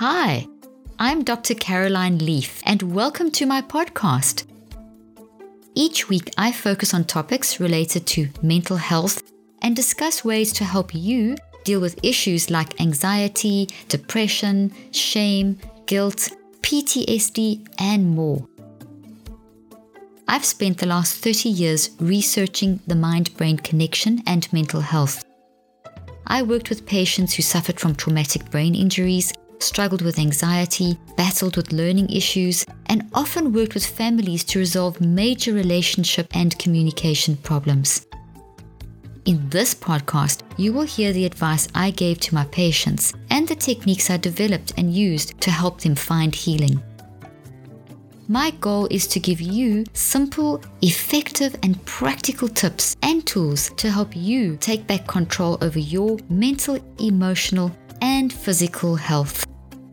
Hi, I'm Dr. Caroline Leaf, and welcome to my podcast. Each week, I focus on topics related to mental health and discuss ways to help you deal with issues like anxiety, depression, shame, guilt, PTSD, and more. I've spent the last 30 years researching the mind-brain connection and mental health. I worked with patients who suffered from traumatic brain injuries, struggled with anxiety, battled with learning issues, and often worked with families to resolve major relationship and communication problems. In this podcast, you will hear the advice I gave to my patients and the techniques I developed and used to help them find healing. My goal is to give you simple, effective, and practical tips and tools to help you take back control over your mental, emotional, and physical health.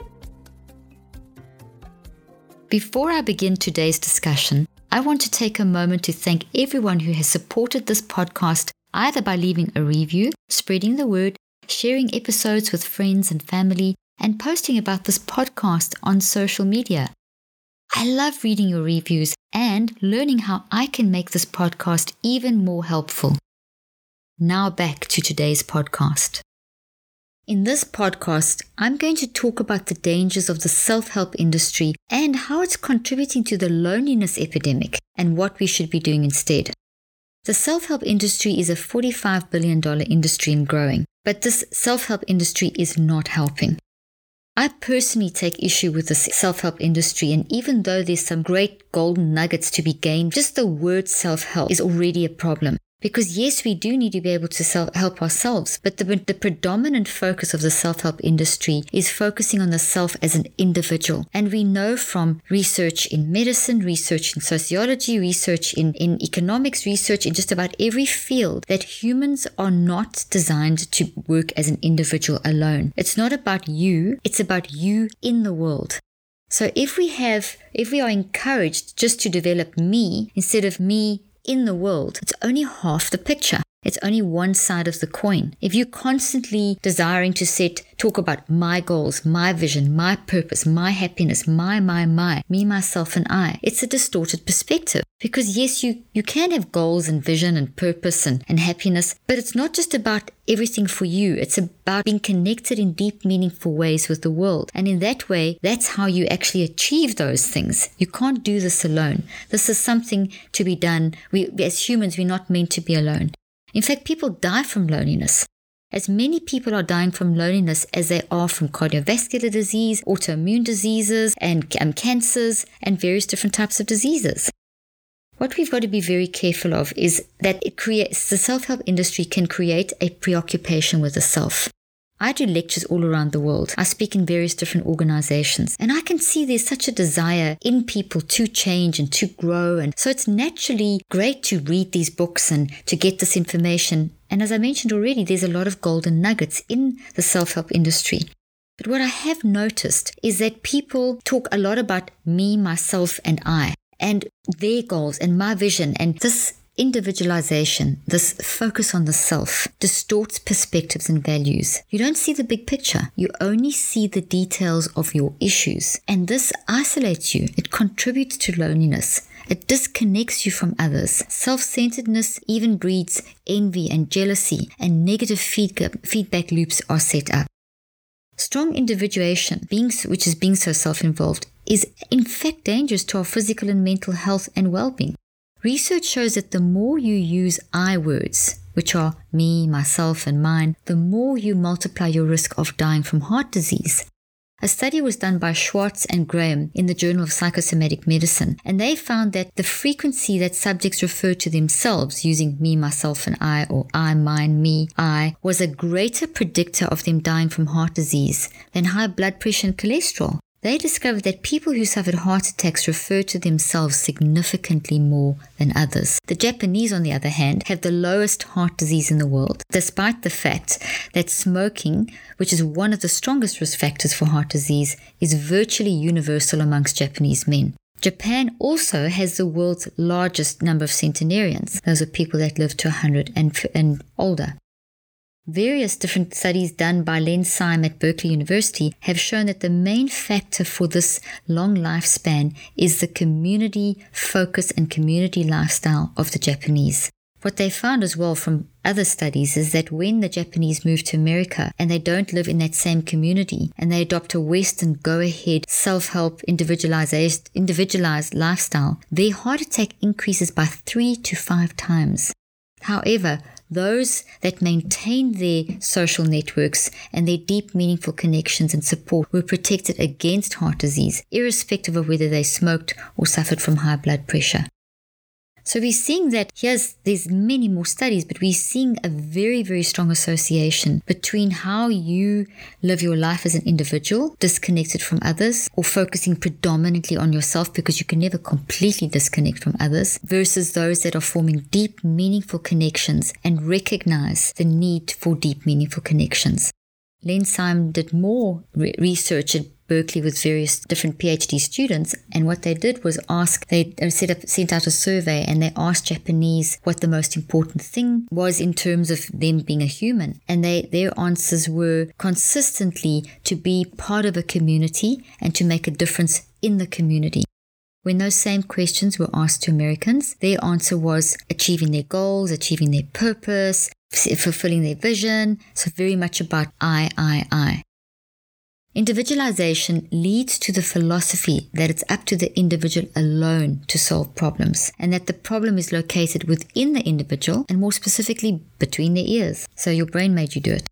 Before I begin today's discussion, I want to take a moment to thank everyone who has supported this podcast either by leaving a review, spreading the word, sharing episodes with friends and family, and posting about this podcast on social media. I love reading your reviews and learning how I can make this podcast even more helpful. Now back to today's podcast. In this podcast, I'm going to talk about the dangers of the self-help industry and how it's contributing to the loneliness epidemic and what we should be doing instead. The self-help industry is a $45 billion industry and growing, but this self-help industry is not helping. I personally take issue with the self-help industry, and even though there's some great golden nuggets to be gained, just the word self-help is already a problem. Because yes, we do need to be able to help ourselves, but the predominant focus of the self-help industry is focusing on the self as an individual. And we know from research in medicine, research in sociology, research in economics, research in just about every field that humans are not designed to work as an individual alone. It's not about you, it's about you in the world. So if we are encouraged just to develop me instead of me in the world, it's only half the picture. It's only one side of the coin. If you're constantly desiring to talk about my goals, my vision, my purpose, my happiness, my, me, myself, and I, it's a distorted perspective. Because yes, you can have goals and vision and purpose and happiness, but it's not just about everything for you. It's about being connected in deep, meaningful ways with the world. And in that way, that's how you actually achieve those things. You can't do this alone. This is something to be done. As humans, we're not meant to be alone. In fact, people die from loneliness. As many people are dying from loneliness as they are from cardiovascular disease, autoimmune diseases, and cancers, and various different types of diseases. What we've got to be very careful of is that the self-help industry can create a preoccupation with the self. I do lectures all around the world. I speak in various different organizations, and I can see there's such a desire in people to change and to grow. And so it's naturally great to read these books and to get this information. And as I mentioned already, there's a lot of golden nuggets in the self-help industry. But what I have noticed is that people talk a lot about me, myself, and I, and their goals and my vision, and this individualization, this focus on the self, distorts perspectives and values. You don't see the big picture. You only see the details of your issues. And this isolates you. It contributes to loneliness. It disconnects you from others. Self-centeredness even breeds envy and jealousy, and negative feedback loops are set up. Strong individuation, which is being so self-involved, is in fact dangerous to our physical and mental health and well-being. Research shows that the more you use I words, which are me, myself, and mine, the more you multiply your risk of dying from heart disease. A study was done by Schwartz and Graham in the Journal of Psychosomatic Medicine, and they found that the frequency that subjects referred to themselves using me, myself, and I, or I, mine, me, I, was a greater predictor of them dying from heart disease than high blood pressure and cholesterol. They discovered that people who suffered heart attacks referred to themselves significantly more than others. The Japanese, on the other hand, have the lowest heart disease in the world, despite the fact that smoking, which is one of the strongest risk factors for heart disease, is virtually universal amongst Japanese men. Japan also has the world's largest number of centenarians. Those are people that live to 100 and older. Various different studies done by Len Syme at Berkeley University have shown that the main factor for this long lifespan is the community focus and community lifestyle of the Japanese. What they found as well from other studies is that when the Japanese move to America and they don't live in that same community and they adopt a Western go-ahead, self-help, individualized lifestyle, their heart attack increases by 3 to 5 times. However, those that maintained their social networks and their deep, meaningful connections and support were protected against heart disease, irrespective of whether they smoked or suffered from high blood pressure. So we're seeing that there's many more studies, but we're seeing a very, very strong association between how you live your life as an individual, disconnected from others, or focusing predominantly on yourself because you can never completely disconnect from others, versus those that are forming deep, meaningful connections and recognize the need for deep, meaningful connections. Len Syme did more research at Berkeley with various different PhD students, and what they did was sent out a survey, and they asked Japanese what the most important thing was in terms of them being a human, and their answers were consistently to be part of a community and to make a difference in the community. When those same questions were asked to Americans, their answer was achieving their goals, achieving their purpose, fulfilling their vision, so very much about I. Individualization leads to the philosophy that it's up to the individual alone to solve problems, and that the problem is located within the individual and more specifically between their ears. So your brain made you do it.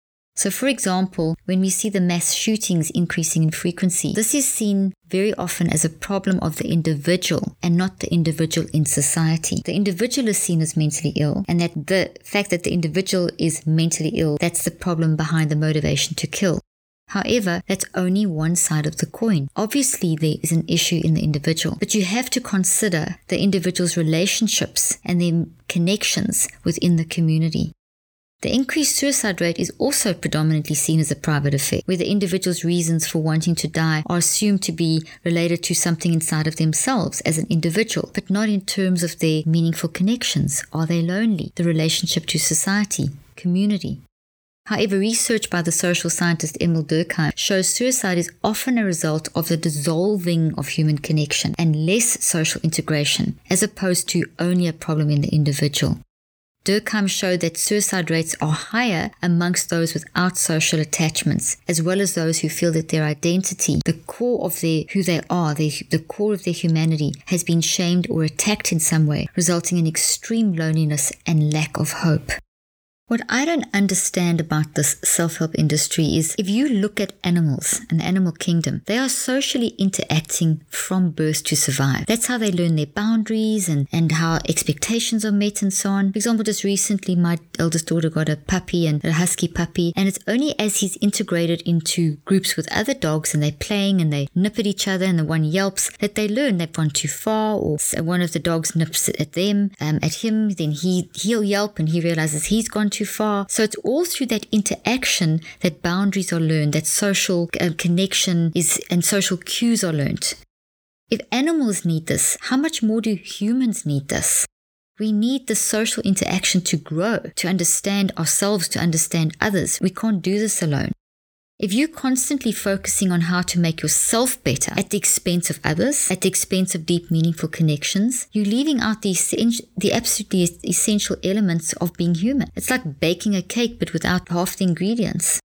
So for example, when we see the mass shootings increasing in frequency, this is seen very often as a problem of the individual and not the individual in society. The individual is seen as mentally ill, and that the fact that the individual is mentally ill, that's the problem behind the motivation to kill. However, that's only one side of the coin. Obviously, there is an issue in the individual, but you have to consider the individual's relationships and their connections within the community. The increased suicide rate is also predominantly seen as a private effect, where the individual's reasons for wanting to die are assumed to be related to something inside of themselves as an individual, but not in terms of their meaningful connections. Are they lonely? The relationship to society, community. However, research by the social scientist Emil Durkheim shows suicide is often a result of the dissolving of human connection and less social integration, as opposed to only a problem in the individual. Durkheim showed that suicide rates are higher amongst those without social attachments, as well as those who feel that their identity, the core of who they are, the core of their humanity, has been shamed or attacked in some way, resulting in extreme loneliness and lack of hope. What I don't understand about this self-help industry is if you look at animals and the animal kingdom, they are socially interacting from birth to survive. That's how they learn their boundaries and how expectations are met and so on. For example, just recently my eldest daughter got a puppy, and a husky puppy, and it's only as he's integrated into groups with other dogs and they're playing and they nip at each other and the one yelps that they learn they've gone too far, or one of the dogs nips at him, then he'll yelp and he realizes he's gone too far. So it's all through that interaction that boundaries are learned, that social connection is, and social cues are learned. If animals need this, how much more do humans need this? We need the social interaction to grow, to understand ourselves, to understand others. We can't do this alone. If you're constantly focusing on how to make yourself better at the expense of others, at the expense of deep, meaningful connections, you're leaving out the absolutely essential elements of being human. It's like baking a cake but without half the ingredients.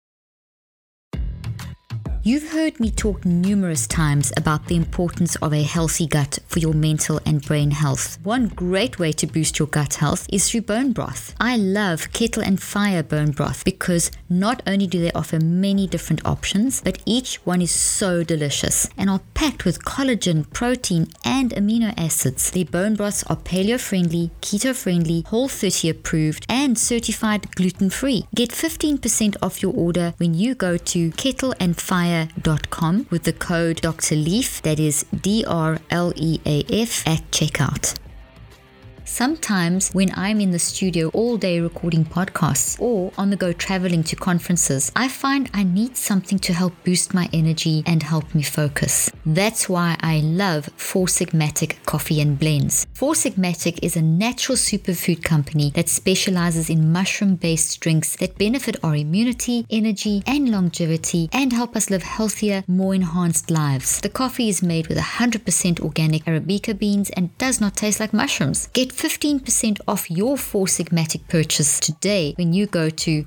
You've heard me talk numerous times about the importance of a healthy gut for your mental and brain health. One great way to boost your gut health is through bone broth. I love Kettle and Fire bone broth because not only do they offer many different options, but each one is so delicious and are packed with collagen, protein, and amino acids. Their bone broths are paleo-friendly, keto-friendly, Whole30 approved, and certified gluten-free. Get 15% off your order when you go to kettleandfire.com with the code Dr. Leaf, that is DRLEAF, at checkout. Sometimes when I'm in the studio all day recording podcasts or on the go traveling to conferences, I find I need something to help boost my energy and help me focus. That's why I love Four Sigmatic Coffee and Blends. Four Sigmatic is a natural superfood company that specializes in mushroom-based drinks that benefit our immunity, energy, and longevity and help us live healthier, more enhanced lives. The coffee is made with 100% organic Arabica beans and does not taste like mushrooms. Get 15% off your Four Sigmatic purchase today when you go to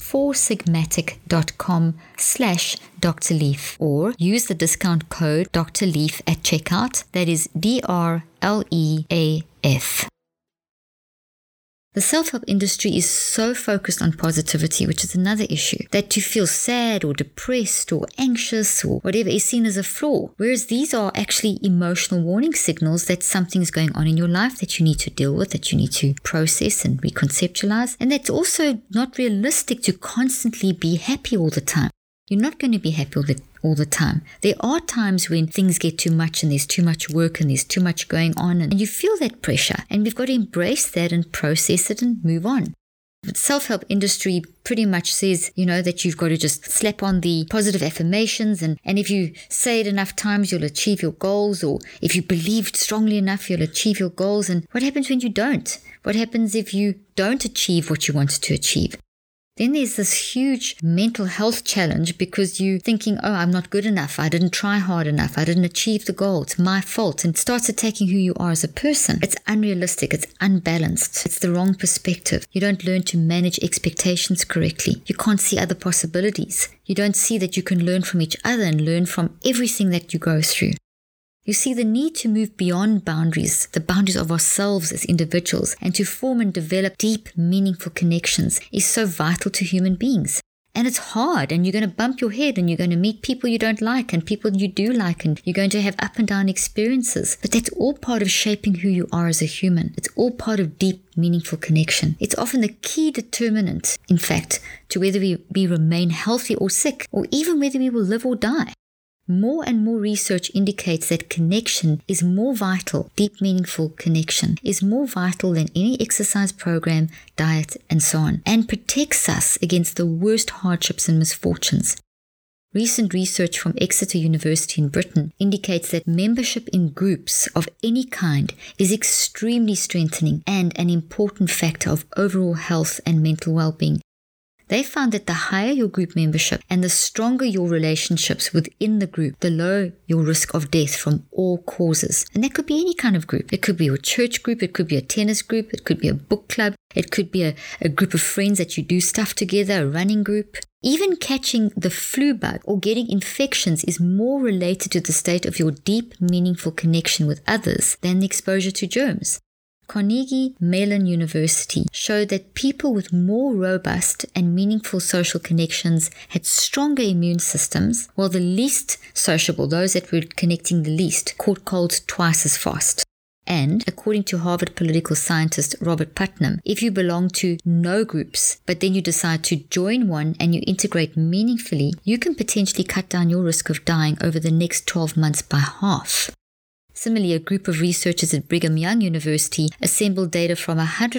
foursigmatic.com/Dr. Leaf or use the discount code Dr. Leaf at checkout. That is DRLEAF. The self-help industry is so focused on positivity, which is another issue, that to feel sad or depressed or anxious or whatever is seen as a flaw, whereas these are actually emotional warning signals that something's going on in your life that you need to deal with, that you need to process and reconceptualize, and that's also not realistic to constantly be happy all the time. You're not going to be happy all the time. There are times when things get too much and there's too much work and there's too much going on and you feel that pressure, and we've got to embrace that and process it and move on. The self-help industry pretty much says, that you've got to just slap on the positive affirmations and if you say it enough times, you'll achieve your goals, or if you believe strongly enough, you'll achieve your goals. And what happens when you don't? What happens if you don't achieve what you wanted to achieve? Then there's this huge mental health challenge because you're thinking, I'm not good enough. I didn't try hard enough. I didn't achieve the goal. It's my fault. And it starts attacking who you are as a person. It's unrealistic. It's unbalanced. It's the wrong perspective. You don't learn to manage expectations correctly. You can't see other possibilities. You don't see that you can learn from each other and learn from everything that you go through. You see, the need to move beyond boundaries, the boundaries of ourselves as individuals, and to form and develop deep, meaningful connections is so vital to human beings. And it's hard, and you're going to bump your head, and you're going to meet people you don't like and people you do like, and you're going to have up and down experiences. But that's all part of shaping who you are as a human. It's all part of deep, meaningful connection. It's often the key determinant, in fact, to whether we remain healthy or sick, or even whether we will live or die. More and more research indicates that connection is more vital, deep, meaningful connection is more vital than any exercise program, diet, and so on, and protects us against the worst hardships and misfortunes. Recent research from Exeter University in Britain indicates that membership in groups of any kind is extremely strengthening and an important factor of overall health and mental well-being. They found that the higher your group membership and the stronger your relationships within the group, the lower your risk of death from all causes. And that could be any kind of group. It could be your church group, it could be a tennis group, it could be a book club, it could be a group of friends that you do stuff together, a running group. Even catching the flu bug or getting infections is more related to the state of your deep, meaningful connection with others than the exposure to germs. Carnegie Mellon University showed that people with more robust and meaningful social connections had stronger immune systems, while the least sociable, those that were connecting the least, caught colds twice as fast. And, according to Harvard political scientist Robert Putnam, if you belong to no groups, but then you decide to join one and you integrate meaningfully, you can potentially cut down your risk of dying over the next 12 months by half. Similarly, a group of researchers at Brigham Young University assembled data from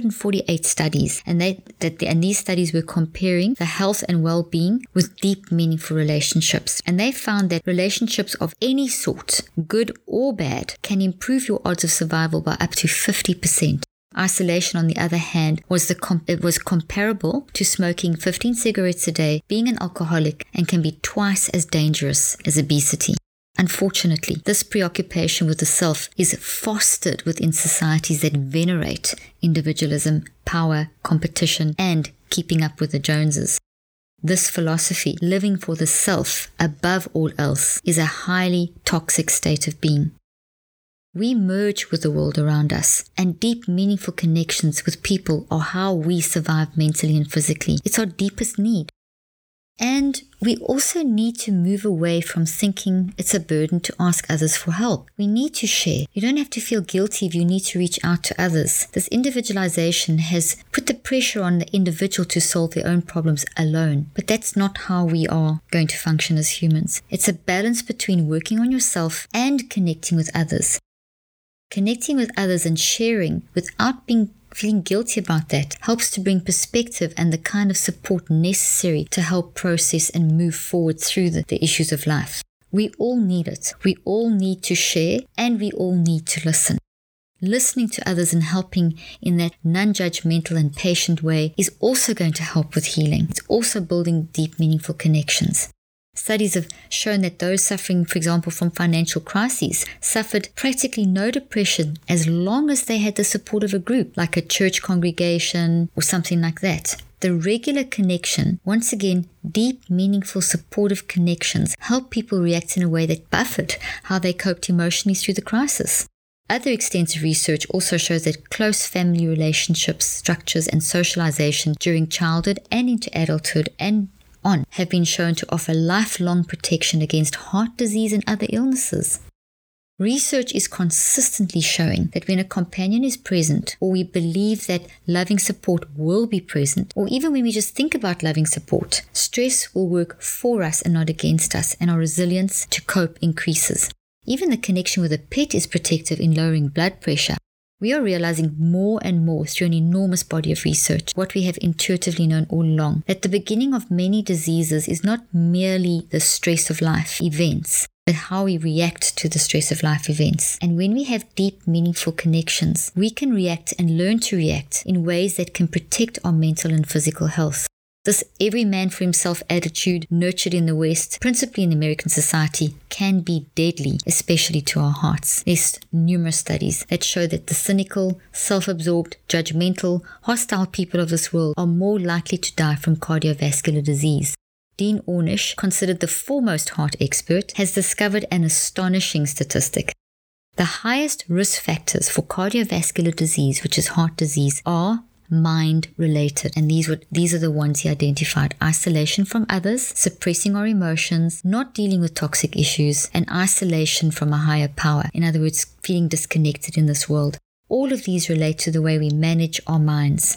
148 studies, and these studies were comparing the health and well-being with deep, meaningful relationships. And they found that relationships of any sort, good or bad, can improve your odds of survival by up to 50%. Isolation, on the other hand, was comparable to smoking 15 cigarettes a day, being an alcoholic, and can be twice as dangerous as obesity. Unfortunately, this preoccupation with the self is fostered within societies that venerate individualism, power, competition, and keeping up with the Joneses. This philosophy, living for the self above all else, is a highly toxic state of being. We merge with the world around us, and deep, meaningful connections with people are how we survive mentally and physically. It's our deepest need. And we also need to move away from thinking it's a burden to ask others for help. We need to share. You don't have to feel guilty if you need to reach out to others. This individualization has put the pressure on the individual to solve their own problems alone. But that's not how we are going to function as humans. It's a balance between working on yourself and connecting with others. Connecting with others and sharing without being feeling guilty about that helps to bring perspective and the kind of support necessary to help process and move forward through the issues of life. We all need it. We all need to share, and we all need to listen. Listening to others and helping in that non-judgmental and patient way is also going to help with healing. It's also building deep, meaningful connections. Studies have shown that those suffering, for example, from financial crises, suffered practically no depression as long as they had the support of a group, like a church congregation or something like that. The regular connection, once again, deep, meaningful, supportive connections, help people react in a way that buffered how they coped emotionally through the crisis. Other extensive research also shows that close family relationships, structures, and socialization during childhood and into adulthood and on have been shown to offer lifelong protection against heart disease and other illnesses. Research is consistently showing that when a companion is present, or we believe that loving support will be present, or even when we just think about loving support, stress will work for us and not against us, and our resilience to cope increases. Even the connection with a pet is protective in lowering blood pressure. We are realizing more and more through an enormous body of research what we have intuitively known all along, that the beginning of many diseases is not merely the stress of life events, but how we react to the stress of life events. And when we have deep, meaningful connections, we can react and learn to react in ways that can protect our mental and physical health. This every man for himself attitude, nurtured in the West, principally in American society, can be deadly, especially to our hearts. There's numerous studies that show that the cynical, self-absorbed, judgmental, hostile people of this world are more likely to die from cardiovascular disease. Dean Ornish, considered the foremost heart expert, has discovered an astonishing statistic. The highest risk factors for cardiovascular disease, which is heart disease, are mind-related, and these are the ones he identified: isolation from others, suppressing our emotions, not dealing with toxic issues, and isolation from a higher power. In other words, feeling disconnected in this world. All of these relate to the way we manage our minds.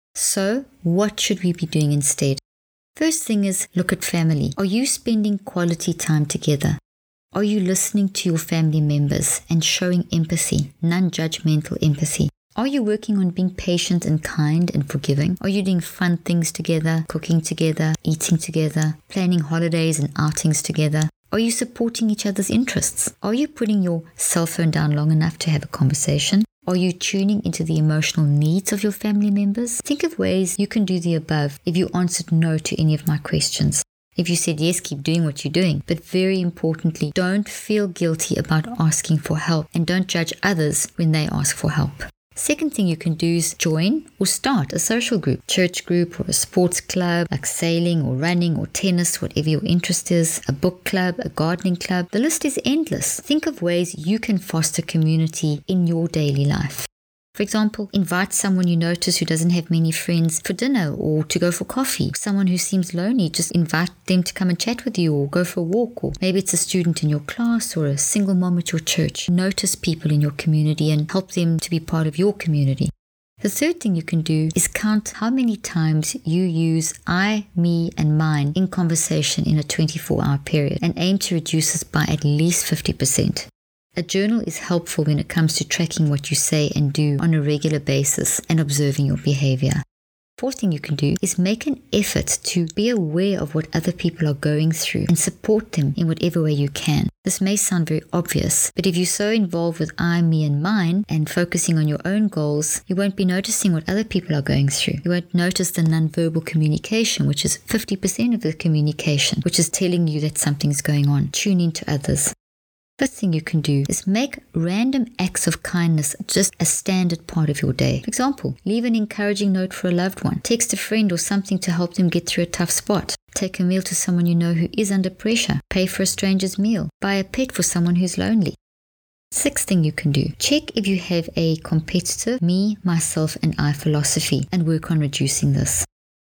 So, what should we be doing instead? First thing is, look at family. Are you spending quality time together? Are you listening to your family members and showing empathy, non-judgmental empathy? Are you working on being patient and kind and forgiving? Are you doing fun things together, cooking together, eating together, planning holidays and outings together? Are you supporting each other's interests? Are you putting your cell phone down long enough to have a conversation? Are you tuning into the emotional needs of your family members? Think of ways you can do the above if you answered no to any of my questions. If you said yes, keep doing what you're doing. But very importantly, don't feel guilty about asking for help, and don't judge others when they ask for help. Second thing you can do is join or start a social group, church group or a sports club like sailing or running or tennis, whatever your interest is, a book club, a gardening club. The list is endless. Think of ways you can foster community in your daily life. For example, invite someone you notice who doesn't have many friends for dinner or to go for coffee. Someone who seems lonely, just invite them to come and chat with you or go for a walk. Or maybe it's a student in your class or a single mom at your church. Notice people in your community and help them to be part of your community. The third thing you can do is count how many times you use I, me, and mine in conversation in a 24-hour period and aim to reduce this by at least 50%. A journal is helpful when it comes to tracking what you say and do on a regular basis and observing your behavior. Fourth thing you can do is make an effort to be aware of what other people are going through and support them in whatever way you can. This may sound very obvious, but if you're so involved with I, me, and mine and focusing on your own goals, you won't be noticing what other people are going through. You won't notice the nonverbal communication, which is 50% of the communication, which is telling you that something's going on. Tune into others. Fifth thing you can do is make random acts of kindness just a standard part of your day. For example, leave an encouraging note for a loved one. Text a friend or something to help them get through a tough spot. Take a meal to someone you know who is under pressure. Pay for a stranger's meal. Buy a pet for someone who's lonely. Sixth thing you can do, check if you have a competitive me, myself, and I philosophy and work on reducing this.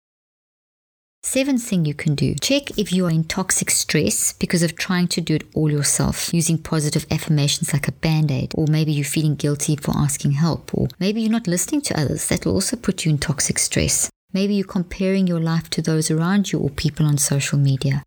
Seventh thing you can do, check if you are in toxic stress because of trying to do it all yourself, using positive affirmations like a band-aid, or maybe you're feeling guilty for asking help, or maybe you're not listening to others. That will also put you in toxic stress. Maybe you're comparing your life to those around you or people on social media.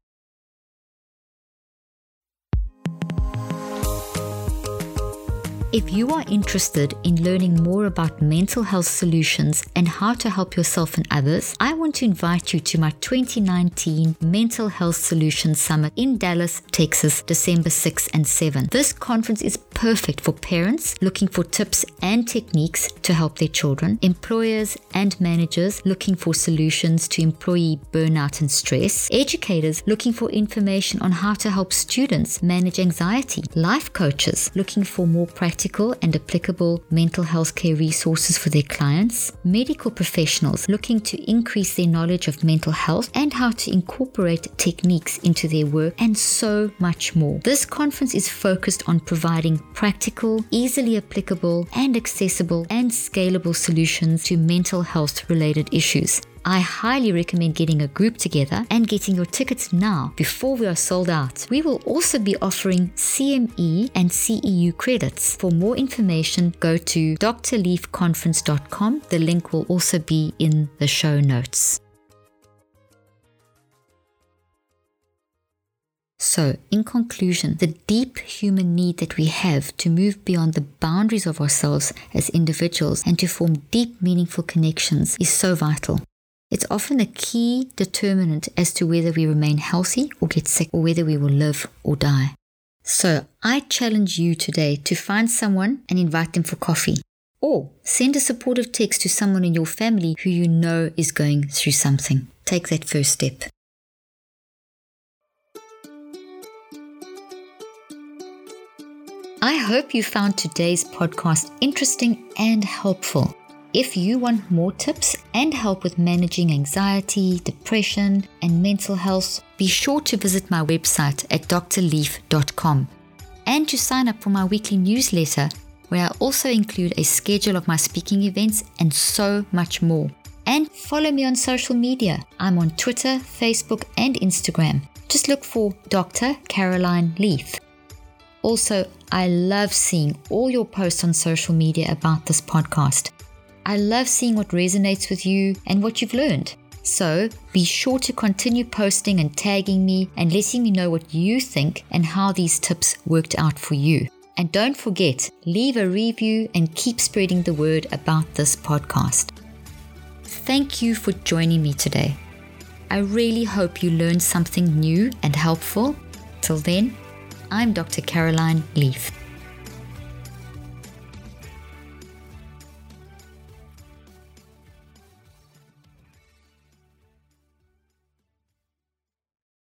If you are interested in learning more about mental health solutions and how to help yourself and others, I want to invite you to my 2019 Mental Health Solutions Summit in Dallas, Texas, December 6 and 7. This conference is perfect for parents looking for tips and techniques to help their children, employers and managers looking for solutions to employee burnout and stress, educators looking for information on how to help students manage anxiety, life coaches looking for more practical and applicable mental health care resources for their clients, medical professionals looking to increase their knowledge of mental health and how to incorporate techniques into their work, and so much more. This conference is focused on providing practical, easily applicable, and accessible and scalable solutions to mental health related issues. I highly recommend getting a group together and getting your tickets now before we are sold out. We will also be offering CME and CEU credits. For more information, go to drleafconference.com. The link will also be in the show notes. So, in conclusion, the deep human need that we have to move beyond the boundaries of ourselves as individuals and to form deep, meaningful connections is so vital. It's often a key determinant as to whether we remain healthy or get sick, or whether we will live or die. So I challenge you today to find someone and invite them for coffee, or send a supportive text to someone in your family who you know is going through something. Take that first step. I hope you found today's podcast interesting and helpful. If you want more tips and help with managing anxiety, depression, and mental health, be sure to visit my website at drleaf.com and to sign up for my weekly newsletter, where I also include a schedule of my speaking events and so much more. And follow me on social media. I'm on Twitter, Facebook, and Instagram. Just look for Dr. Caroline Leaf. Also, I love seeing all your posts on social media about this podcast. I love seeing what resonates with you and what you've learned. So be sure to continue posting and tagging me and letting me know what you think and how these tips worked out for you. And don't forget, leave a review and keep spreading the word about this podcast. Thank you for joining me today. I really hope you learned something new and helpful. Till then, I'm Dr. Caroline Leaf.